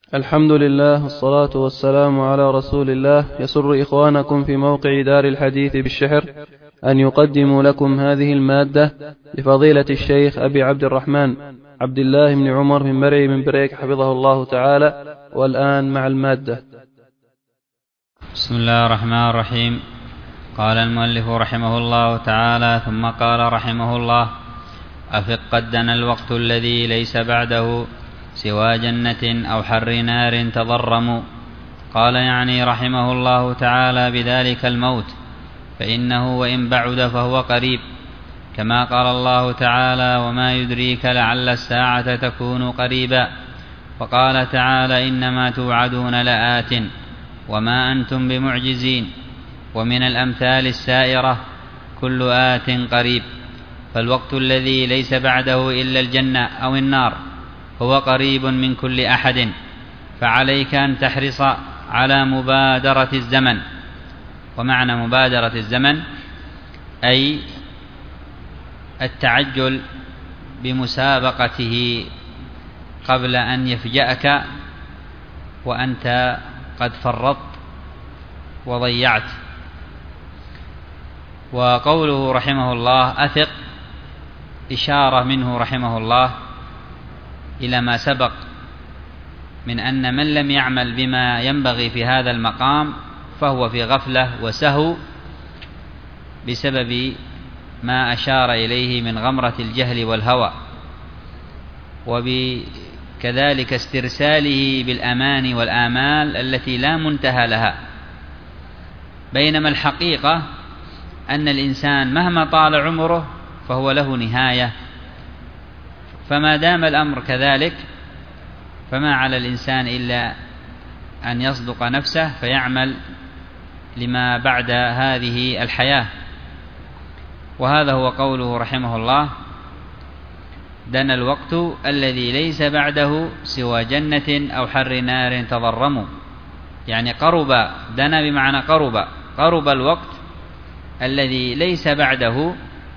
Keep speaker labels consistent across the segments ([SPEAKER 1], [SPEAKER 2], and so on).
[SPEAKER 1] الحمد لله والصلاة والسلام على رسول الله. يسر إخوانكم في موقع دار الحديث بالشحر أن يقدموا لكم هذه المادة لفضيلة الشيخ أبي عبد الرحمن عبد الله بن عمر من مرعي من بريك حفظه الله تعالى. والآن مع المادة.
[SPEAKER 2] بسم الله الرحمن الرحيم. قال المؤلف رحمه الله تعالى: ثم قال رحمه الله: أفق قد دنا الوقت الذي ليس بعده سوى جنة أو حر نار تضرم. قال يعني رحمه الله تعالى بذلك الموت، فإنه وإن بعد فهو قريب، كما قال الله تعالى: وما يدريك لعل الساعة تكون قريبا. وقال تعالى: إنما توعدون لآت وما أنتم بمعجزين. ومن الأمثال السائرة كل آت قريب، فالوقت الذي ليس بعده إلا الجنة أو النار هو قريب من كل أحد، فعليك أن تحرص على مبادرة الزمن. ومعنى مبادرة الزمن أي التعجل بمسابقته قبل أن يفجأك وأنت قد فرطت وضيعت. وقوله رحمه الله أثق إشارة منه رحمه الله إلى ما سبق من أن من لم يعمل بما ينبغي في هذا المقام فهو في غفلة وسهو بسبب ما أشار إليه من غمرة الجهل والهوى، وكذلك استرساله بالأمان والآمال التي لا منتهى لها. بينما الحقيقة أن الإنسان مهما طال عمره فهو له نهاية، فما دام الأمر كذلك فما على الإنسان إلا أن يصدق نفسه فيعمل لما بعد هذه الحياة. وهذا هو قوله رحمه الله: دنا الوقت الذي ليس بعده سوى جنة أو حر نار تضرم. يعني قرب، دنا بمعنى قرب الوقت الذي ليس بعده،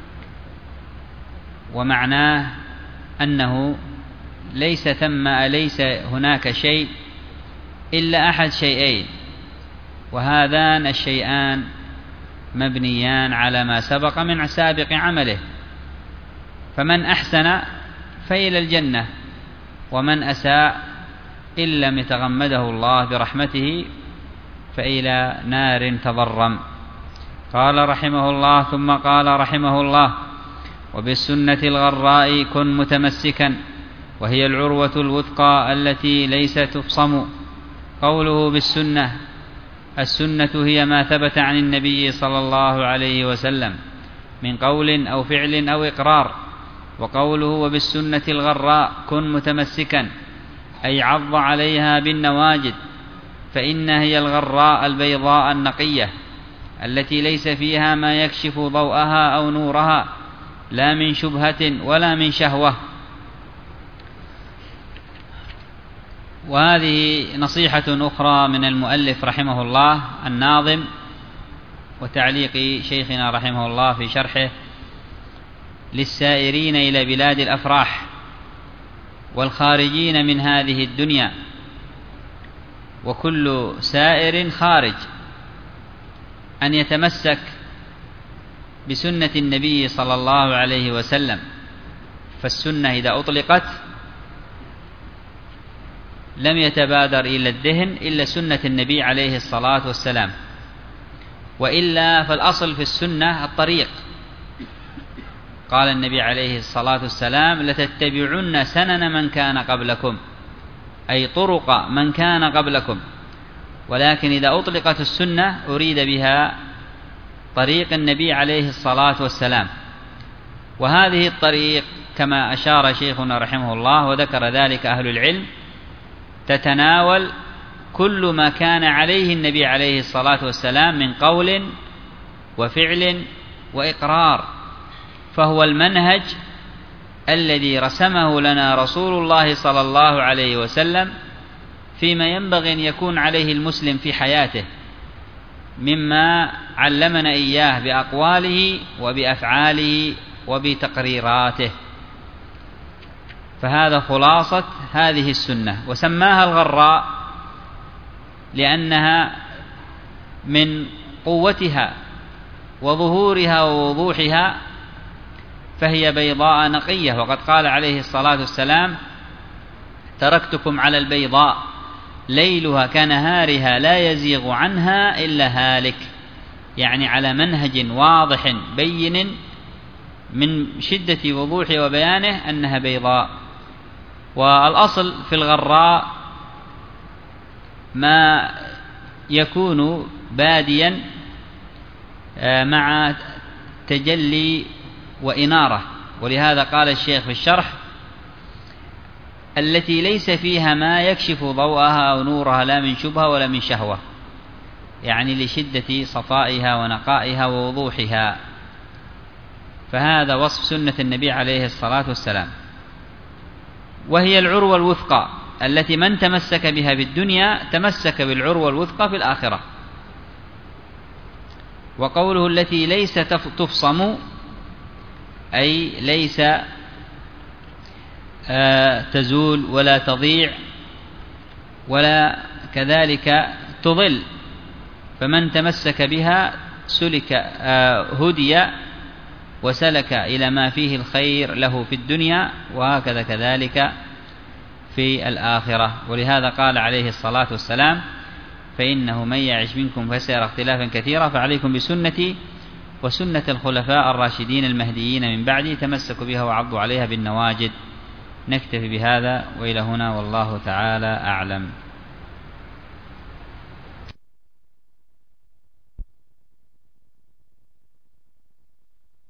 [SPEAKER 2] ومعناه أنه ليس هناك شيء إلا أحد شيئين، وهذان الشيئان مبنيان على ما سبق من سابق عمله. فمن أحسن فإلى الجنة، ومن أساء إن لم يتغمده الله برحمته فإلى نار تضرم. قال رحمه الله: ثم قال رحمه الله: وبالسنة الغراء كن متمسكا، وهي العروة الوثقى التي ليس تفصم. قوله بالسنة، السنة هي ما ثبت عن النبي صلى الله عليه وسلم من قول أو فعل أو إقرار. وقوله وبالسنة الغراء كن متمسكا أي عض عليها بالنواجد، فإن هي الغراء البيضاء النقية التي ليس فيها ما يكشف ضوءها أو نورها، لا من شبهة ولا من شهوة. وهذه نصيحة أخرى من المؤلف رحمه الله الناظم، وتعليق شيخنا رحمه الله في شرحه: للسائرين إلى بلاد الأفراح والخارجين من هذه الدنيا، وكل سائر خارج، أن يتمسك بسنة النبي صلى الله عليه وسلم. فالسنة إذا أطلقت لم يتبادر إلى الذهن إلا سنة النبي عليه الصلاة والسلام، وإلا فالأصل في السنة الطريق. قال النبي عليه الصلاة والسلام: لتتبعن سنن من كان قبلكم، أي طرق من كان قبلكم. ولكن إذا أطلقت السنة أريد بها طريق النبي عليه الصلاة والسلام. وهذه الطريق كما أشار شيخنا رحمه الله وذكر ذلك أهل العلم تتناول كل ما كان عليه النبي عليه الصلاة والسلام من قول وفعل وإقرار، فهو المنهج الذي رسمه لنا رسول الله صلى الله عليه وسلم فيما ينبغي أن يكون عليه المسلم في حياته، مما علمنا إياه بأقواله وبأفعاله وبتقريراته. فهذا خلاصة هذه السنة. وسماها الغراء لأنها من قوتها وظهورها ووضوحها فهي بيضاء نقية. وقد قال عليه الصلاة والسلام: تركتكم على البيضاء ليلها كنهارها لا يزيغ عنها إلا هالك، يعني على منهج واضح بين من شدة وضوحه وبيانه أنها بيضاء. والأصل في الغراء ما يكون باديا مع تجلي وإنارة، ولهذا قال الشيخ في الشرح: التي ليس فيها ما يكشف ضوءها أو نورها لا من شبهة ولا من شهوة، يعني لشدة صفائها ونقائها ووضوحها. فهذا وصف سنة النبي عليه الصلاة والسلام. وهي العروة الوثقى التي من تمسك بها في الدنيا تمسك بالعروة الوثقى في الآخرة. وقوله التي ليس تفصم أي ليس تزول ولا تضيع ولا كذلك تضل، فمن تمسك بها سلك هدي وسلك إلى ما فيه الخير له في الدنيا، وهكذا كذلك في الآخرة. ولهذا قال عليه الصلاة والسلام: فإنه من يعش منكم فسيرى اختلافا كثيرا فعليكم بسنتي وسنة الخلفاء الراشدين المهديين من بعدي تمسكوا بها وعضوا عليها بالنواجذ. نكتفي بهذا وإلى هنا، والله تعالى أعلم.